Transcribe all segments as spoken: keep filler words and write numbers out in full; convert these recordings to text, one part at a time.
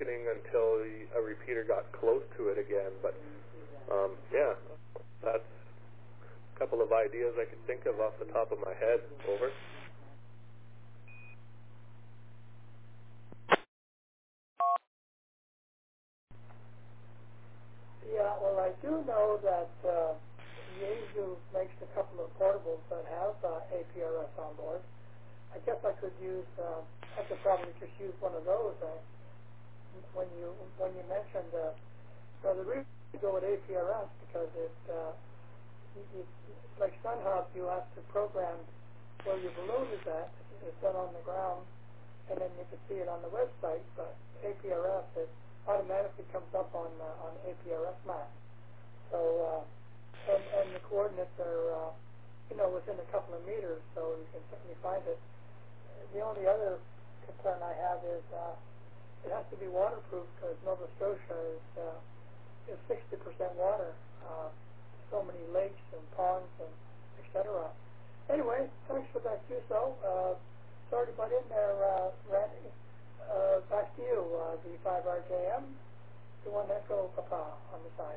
weakening until a repeater got close to it again. But um, yeah, that's a couple of ideas I could think of off the top of my head. Over. Yeah, well, I do know that uh, Yaesu makes a couple of portables that have uh, A P R S on board. I guess I could use, uh, I could probably just use one of those. Uh, when you when you mentioned, uh, well, the reason to go with A P R S because it, uh, you, you, like SunHub, you have to program where your balloon is at. It's done on the ground, and then you can see it on the website. But A P R S, it automatically comes up on uh, on A P R S map. So, uh, and, and the coordinates are, uh, you know, within a couple of meters, so you can certainly find it. The only other concern I have is uh, it has to be waterproof because Nova Scotia is uh, is sixty percent water. Uh, so many lakes and ponds and et cetera. Anyway, thanks for that, Q S O. Uh, sorry to butt in there, uh, Randy. Uh, back to you, uh, V five R J M, the one Echo Papa on the side.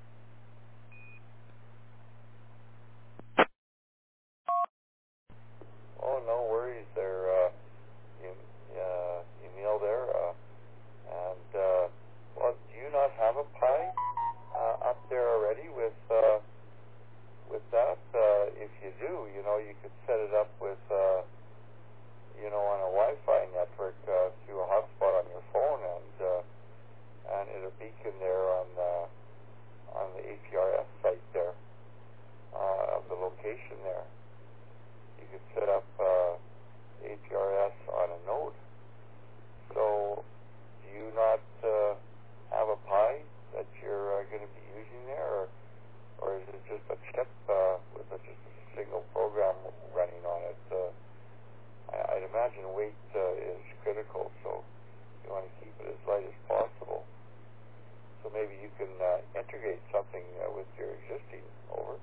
Oh, no worries there, uh, you, uh, Emil there. Uh, and, uh, well, do you not have a Pi uh, up there already with, uh, with that? Uh, if you do, you know, you could set it up with, uh, you know, on a Wi-Fi network uh, through a hotspot on your phone, and uh, and it'll beacon there on uh, on the A P R S site there uh, of the location there. You could set up uh, A P R S on a node. So, do you not uh, have a Pi that you're uh, going to be using there, or, or is it just a chip uh, with a, just a single program running on it? Uh, I, I'd imagine weight uh, is critical, so you want to keep it as light as possible. So maybe you can uh, integrate something uh, with your existing. Over.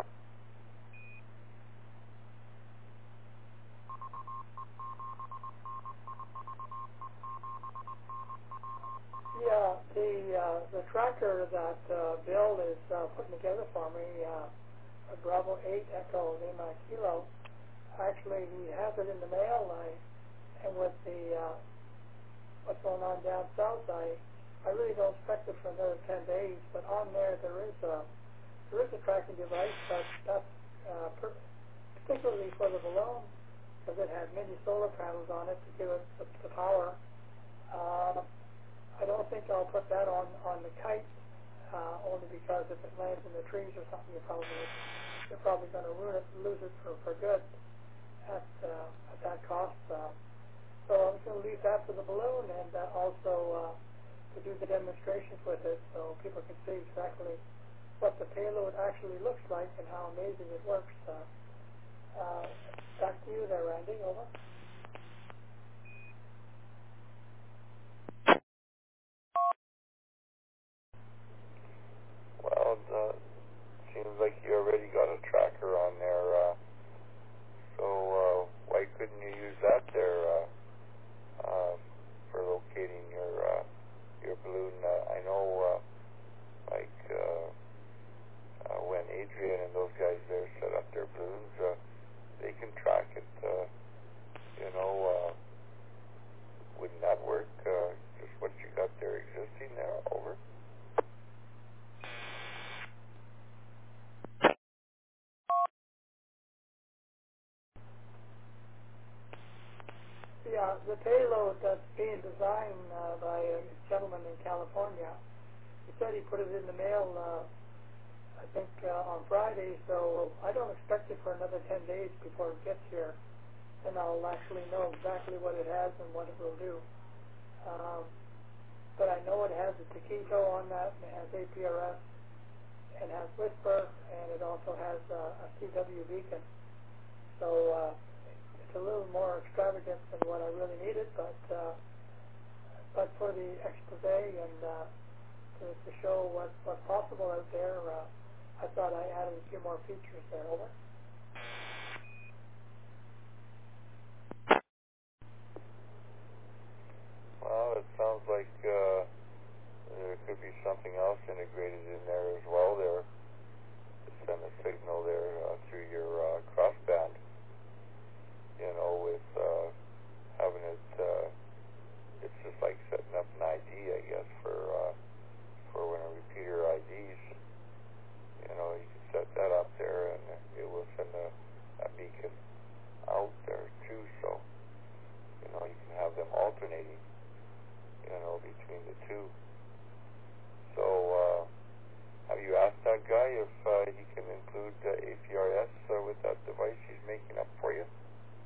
Yeah, the uh, the tracker that uh, Bill is uh, putting together for me, uh, a Bravo eight Echo Lima Kilo, actually he has it in the mail. I, and with the uh, what's going on down south, I I really don't expect it for another ten days. But on there there is a there is a tracking device, but that's uh, per, particularly for the balloon because it has mini solar panels on it to give it the, the power. Um, I don't think I'll put that on, on the kite, uh, only because if it lands in the trees or something, you're probably you're probably going to ruin it, lose it for, for good at uh, at that cost. Uh, so I'm going to leave that for the balloon and uh, also uh, to do the demonstrations with it, so people can see exactly what the payload actually looks like and how amazing it works. Uh, uh, back to you there, Randy. Over. Well, uh, seems like you already got a tracker on there. Uh, so uh, why couldn't you use that there uh, uh, for locating your uh, your balloon? Uh, I know, uh, like uh, uh, when Adrian and those guys there set up their balloons, uh, they can track it. Uh, you know, uh, wouldn't that work? Uh, just what you got there existing there. Over. Yeah, the payload that's being designed uh, by a gentleman in California, he said he put it in the mail, uh, I think, uh, on Friday, so I don't expect it for another ten days before it gets here, and I'll actually know exactly what it has and what it will do. Um, but I know it has a Taquito on that, and it has A P R S, and has Whisper, and it also has uh, a C W beacon. So uh, it's a little more extravagant than what I really needed, but uh, but for the expose and uh, to, to show what, what's possible out there, uh, I thought I added a few more features there. Over. Well, it sounds like uh, too. So uh, have you asked that guy if uh, he can include uh, A P R S uh, with that device he's making up for you?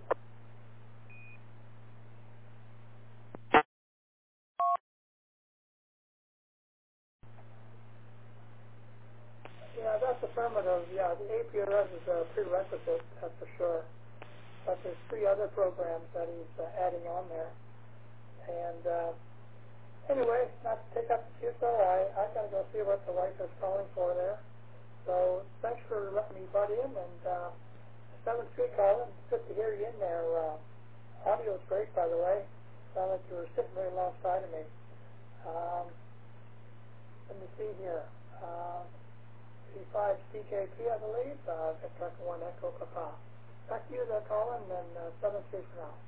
Yeah, that's affirmative. Yeah, the A P R S is a prerequisite, that's for sure. But there's three other programs that he's uh, adding on there. And uh, anyway, not to take up the queue, though, I, I got to go see what the wife is calling for there. So thanks for letting me butt in. And uh, seventh Street, Colin, good to hear you in there. Uh, audio is great, by the way. Sound like you were sitting right alongside of me. Um, let me see here. Uh, C five C J P, I believe. Uh, Victor one Echo Papa. Back to you there, Colin, and uh, seventh Street for now.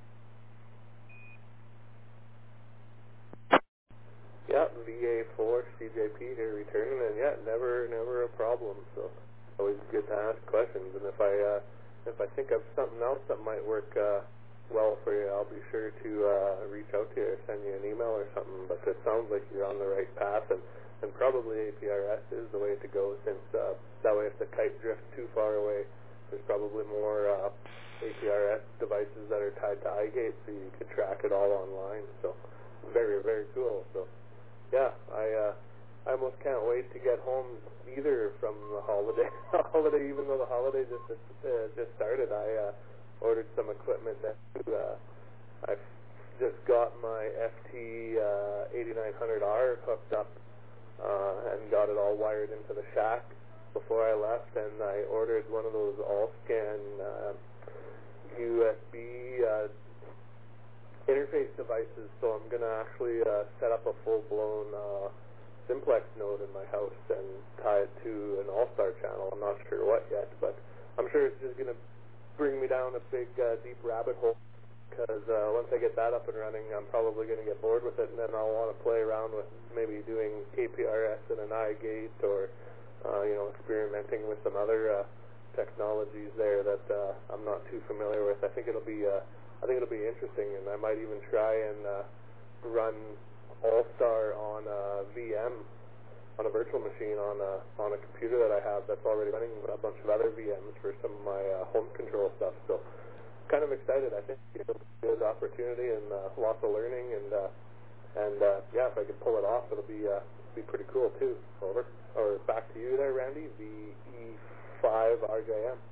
Yeah, V A four C J P here returning, and yeah, never, never a problem. So always good to ask questions. And if I, uh, if I think of something else that might work uh, well for you, I'll be sure to uh, reach out to you or send you an email or something. But it sounds like you're on the right path, and, and probably A P R S is the way to go. Since uh, that way, if the kite drifts too far away, there's probably more uh, A P R S devices that are tied to iGate, so you could track it all online. So very, very cool. So. Yeah, I uh, I almost can't wait to get home either from the holiday. holiday, even though the holiday just uh, just started, I uh, ordered some equipment. That uh, I've just got my F T uh, eighty-nine hundred R hooked up uh, and got it all wired into the shack before I left, and I ordered one of those all-scan uh, U S B uh, interface devices, so I'm going to actually uh, set up a full-blown uh, simplex node in my house and tie it to an all-star channel. I'm not sure what yet, but I'm sure it's just going to bring me down a big, uh, deep rabbit hole, because uh, once I get that up and running, I'm probably going to get bored with it, and then I'll want to play around with maybe doing A P R S in an iGate, or uh, you know, experimenting with some other uh, technologies there that uh, I'm not too familiar with. I think it'll be uh, I think it'll be interesting, and I might even try and uh, run All-Star on a V M, on a virtual machine, on a on a computer that I have that's already running a bunch of other V Ms for some of my uh, home control stuff. So, kind of excited. I think it'll be a good opportunity and uh, lots of learning, and uh, and uh, yeah, if I can pull it off, it'll be uh, be pretty cool too. Over or back to you there, Randy. V E five R J M.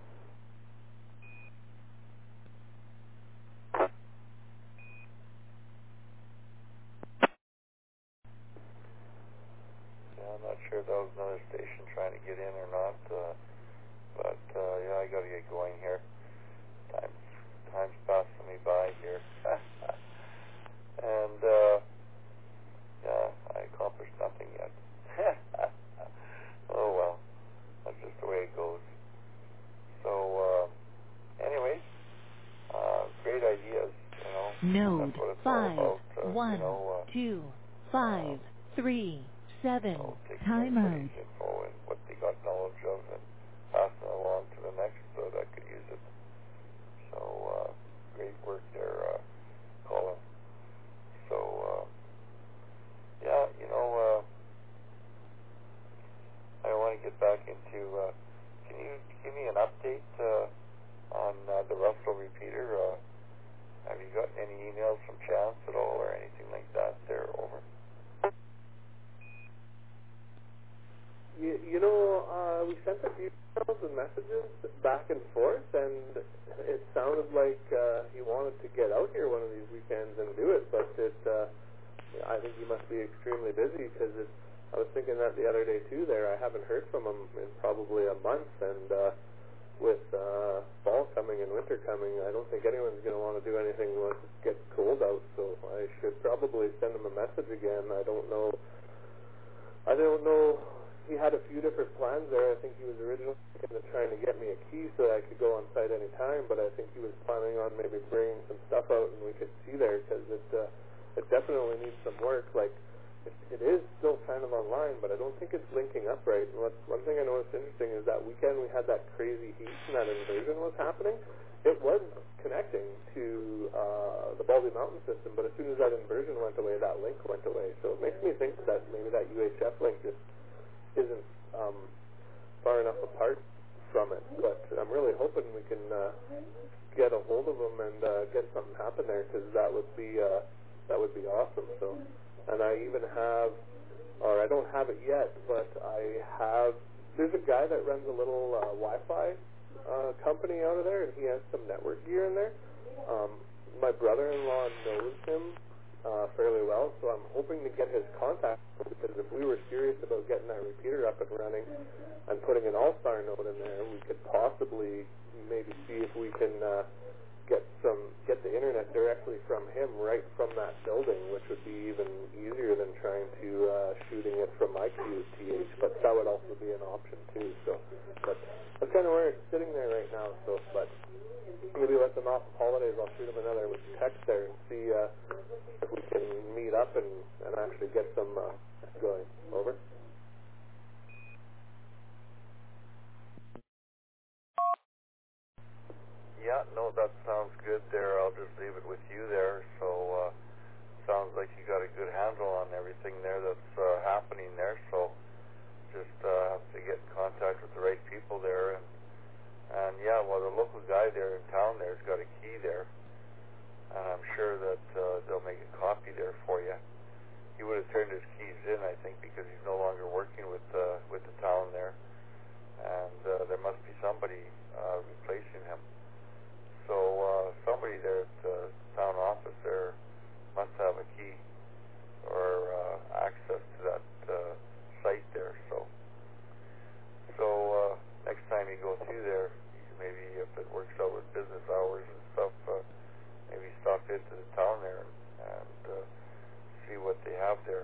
I'm not sure if that was another station trying to get in or not, uh, but uh, yeah, I got to get going here. Time, time's passing me by here, and uh, yeah, I accomplished nothing yet. Oh well, that's just the way it goes. So, uh, anyways, uh, great ideas, you know. Node that's what it's five all about. Uh, one you know, uh, two five uh, three seven you know, taking timeout. everybody's info and what they got knowledge of and passing it along to the next so that could use it. So, uh, great work there, uh, Colin. So, uh, yeah, you know, uh, I want to get back into, uh, can you give me an update uh, on uh, the Russell repeater? Uh, have you got any emails from Chance at all or anything like that there? Over. You, you know, uh, we sent a few emails and messages back and forth, and it sounded like uh, he wanted to get out here one of these weekends and do it, but it, uh, I think he must be extremely busy, because I was thinking that the other day too there. I haven't heard from him in probably a month, and uh, with uh, fall coming and winter coming, I don't think anyone's going to want to do anything once it gets cold out, so I should probably send him a message again. I don't know. I don't know. He had a few different plans there. I think he was originally trying to get me a key so that I could go on site any time, but I think he was planning on maybe bringing some stuff out and we could see there, because it uh, it definitely needs some work. Like, it, it is still kind of online, but I don't think it's linking up right. And what, one thing I noticed interesting is that weekend we had that crazy heat and that inversion was happening. It was connecting to uh, the Baldy Mountain system, but as soon as that inversion went away, that link went away. So it makes me think that maybe that U H F link just isn't um, far enough apart from it. But I'm really hoping we can uh, get a hold of them and uh, get something happen there, because that would be uh, that would be awesome. So, and I even have, or I don't have it yet, but I have. There's a guy that runs a little uh, Wi-Fi uh, company out of there, and he has some network gear in there. Um, my brother-in-law knows him uh, fairly well, so I'm hoping to get his contact, because if we were serious about getting that repeater up and running and putting an All-Star node in there, we could possibly maybe see if we can uh, get some get the internet directly from him right from that building, which would be even easier than trying to uh, shooting it from my Q T H. But that would also be an option too. So, but that's kind of where it's sitting there right now. So, but maybe let them off of holidays. I'll shoot them another text there and see uh, if we can meet up and, and actually get some uh, going. Over. Yeah, no, that sounds good there. I'll just leave it with you there. So, uh, sounds like you got a good handle on everything there that's uh, happening there. So, just uh, have to get in contact with the right people there. And, and yeah, well, the local guy there in town there's got a key there. And I'm sure that uh, they'll make a copy there for you. He would have turned his keys in, I think, because he's no longer working with uh, with the town there. And uh, there must be somebody uh, replacing him. So uh, somebody there at the town office there must have a key or uh, access to that uh, site there. So, so uh, next time you go through there, you can maybe if it works out with business hours and stuff, uh, maybe stop into the town there and, and uh, see what they have there.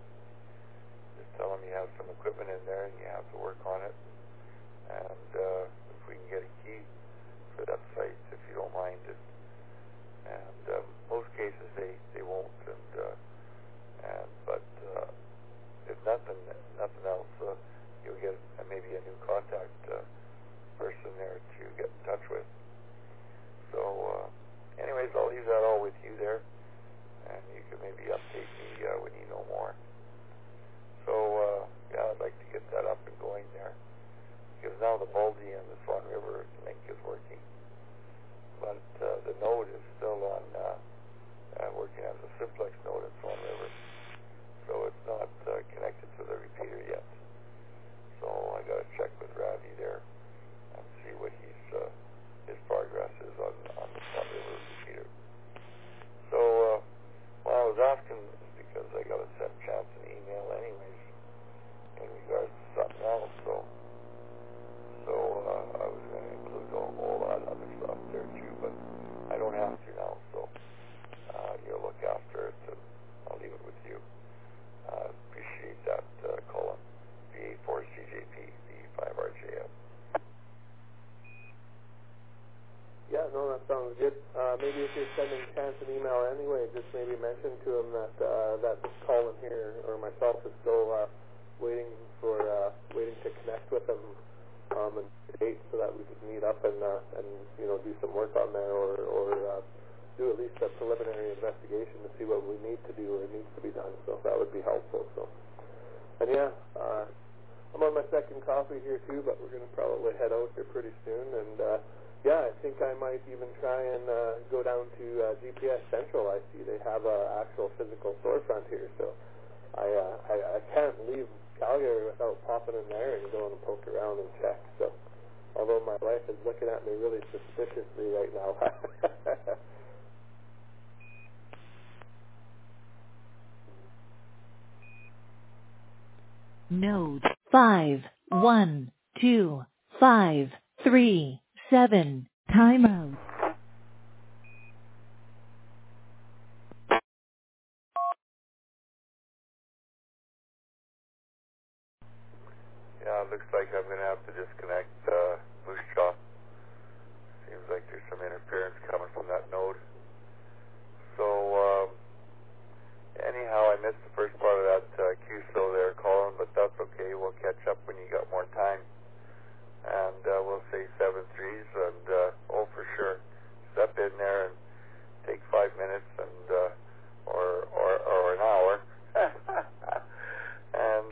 Just tell them you have some equipment in there and you have to work on it. And uh, if we can get a key for that site, if you don't mind it. And uh, most cases they, they won't. And uh, and but uh, if nothing nothing else, uh, you'll get uh, maybe a new contact uh, person there to get in touch with. So, uh, anyways, I'll leave that all with you there, and you can maybe update me uh, when you know more. So, uh, yeah, I'd like to get that up and going there, because now the Baldy and the Swan River link is working. But uh, the node is still on uh, uh, working as a simplex node in Swan River, so it's not uh, connected to the repeater yet. So I got to check with Ravi there and see what he's uh, his progress is on, on the Swan River repeater. So uh, well, I was asking because I got to send Chance an email anyways in regards to something else. So so uh, I was going to include all, all that other stuff there too, but I don't have to now, so uh, you'll look after it, and I'll leave it with you. Uh, appreciate that, uh, Colin. B A four C J P, B five R J F. Yeah, no, that sounds good. Uh, maybe if you're sending Chance an email anyway, just maybe mention to him that uh, that Colin here or myself is still uh, waiting for uh, waiting to connect with him um, and date so that we could meet up and uh, and you know do some work on there or or uh, do at least a preliminary investigation to see what we need to do or needs to be done. So that would be helpful. So and yeah, uh, I'm on my second coffee here too, but we're going to probably head out here pretty soon and. Uh, Yeah, I think I might even try and uh, go down to uh, G P S Central. I see they have an actual physical storefront here, so I, uh, I I can't leave Calgary without popping in there and going and poke around and check. So, although my wife is looking at me really suspiciously right now. Node five one two five three seven. Timeout. Yeah, it looks like I'm going to have to disconnect uh, Moose Jaw.